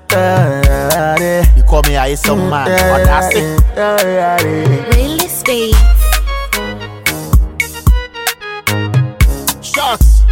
You call me I some man, but that's it. Really speed. Shots.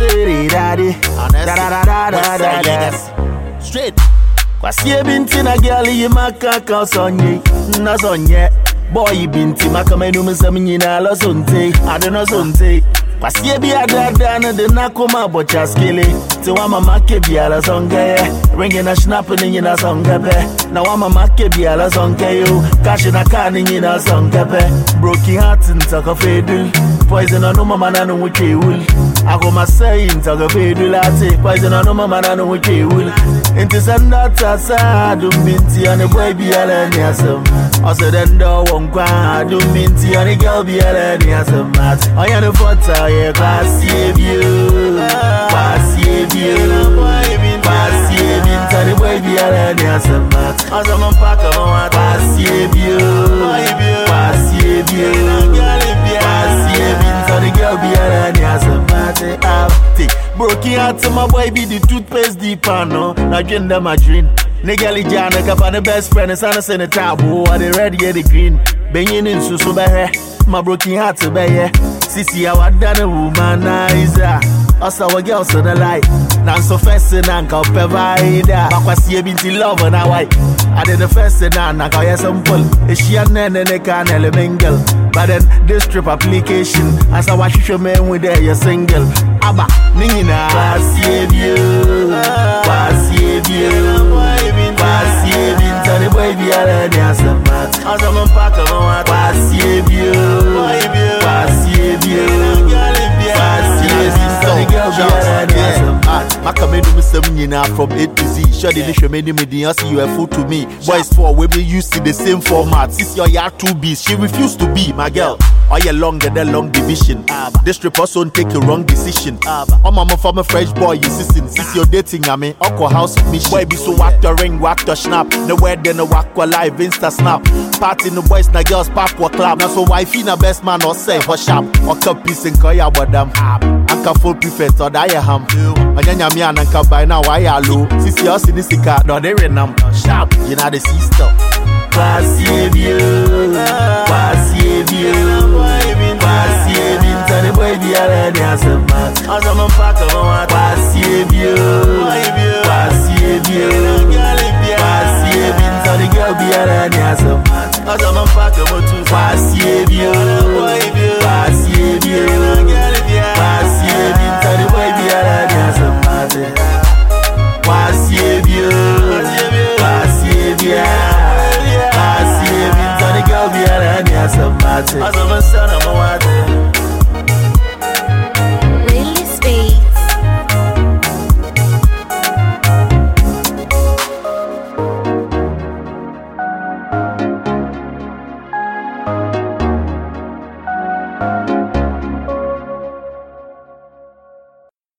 Straight. Kwasie binti na girl yi makaka sonye na sonye boy binti makamenu msamnyina lo sonte ade no sonte kwasie bi adada na de nakoma bocha skele ti wa mama ke bi ala songe ringe na snap ni na songe pe na wa mama ke bi ala songe yo cash na car ni na songe pe broken heart ntaka fedul poison no mama na no wuche wul akoma say ntaka fedul ate poison no mama na no wuche wul inti sanda tasa dum binti ane boy bi ala ni asem ose den do wonkwa dum binti ane girl bi ala ni asem mat oyane fota ye kwasie bio ane boy bi ala ni asem mat ose man paka man kwasie bio ane girl bi ala ni asem mat broken heart to my boy be the toothpaste deep no na gender my dream nigga li jana ka fa the best friend is on the table are they ready the green benyin in susu be my broken heart be here sisi I wa done womanizer us our girls on the light nan so first na ka provide bakwasi binti love na why I did the first na ka yes simple she and ne can elemental but then this trip application as I watch you man with there you single aba ningina kwasie binti the boy bi ala ni asamat asaman paka man kwasie Makamenu Musamina from A to Z. Shoddy Lishomeni Medi, I see you a fool to me. Boys for we be used to the same format. Since your yard 2Bs, she refused to be my girl. All year longer than long division. This trip also take a wrong decision. I'm mama from a fresh boy, you sissing. Since you're dating, I mean, Aqua House of Mission. Boy, be so whack the ring, whack the snap. The word then a whack live, Insta snap. Party no boys, na girls, pop or clap. Now so wifey na best man or say for sharp. Or cup piece and koya badam. Anka full prefect or die ham. Anyanya mi ananka by now why are low. Sisi us in this car, no they renam. Sharp, you know the sister. Kwasie binti the boy bi ala ni asamat asaman paka man kwasie binti the girl bi ala ni asamat asaman paka motu kwasie binti the boy bi ala ni asamat kwasie binti the girl bi ala ni asamat asaman sana man